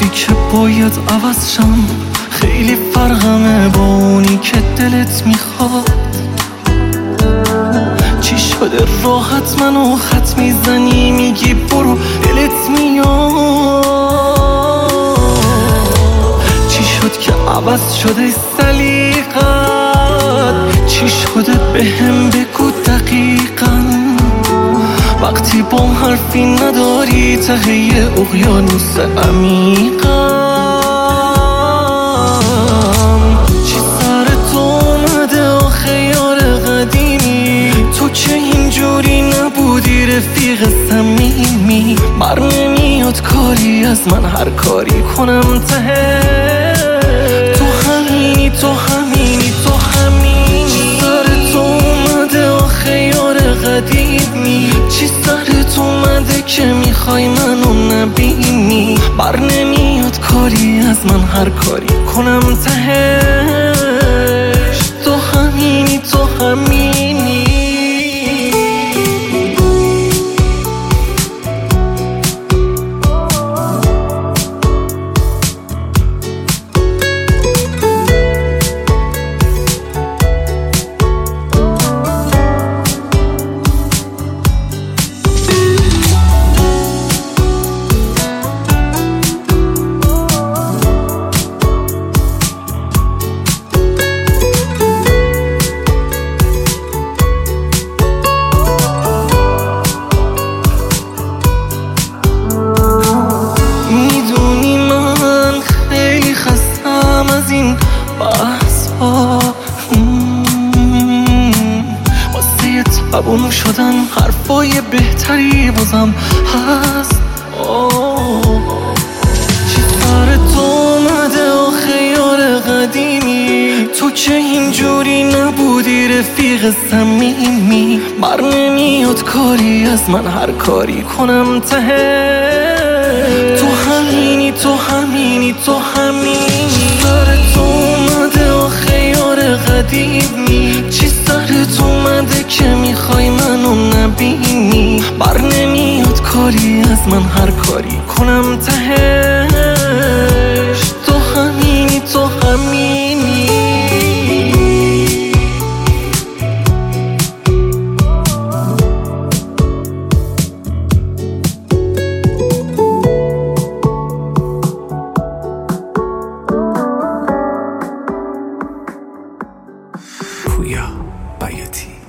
گفتی که باید عوض شم، خیلی فرقمه با اونی که دلت میخواد. چی شده راحت منو خط میزنی، میگی برو دلت میاد. چی شد که عوض شده سلیقت، چی شده بهم بگو دقیقاً. وقتی با حرفی نداری ته اقیانوس عمیقم. چی سر تو اومده آخه یار قدیمی، تو که اینجوری نبودی رفیق صمیمی. بر نمیاد کاری از من هر کاری کنم ته تو همینی، تو همینی، تو همینی. چی سر تو اومده آخه یار قدیمی، چی سرت اومده که میخوای منو نبینی. بر نمیاد کاری از من هر کاری کنم تهش تو همینی، تو همینی. از این بحث ها واسه تبون شدن حرفای بهتری بازم هست. چی سر تو اومده آخه یار قدیمی، تو که اینجوری نبودی رفیق صمیمی. بر نمیاد کاری از من هر کاری کنم ته تو همینی، تو همینی، تو همینی. سرت اومده آخه یار قدیمی، چی سرت اومده که میخوای منو نبینی. بر نمیاد کاری از من هر کاری کنم تهش تو همینی، تو همینی. پویا بیاتی.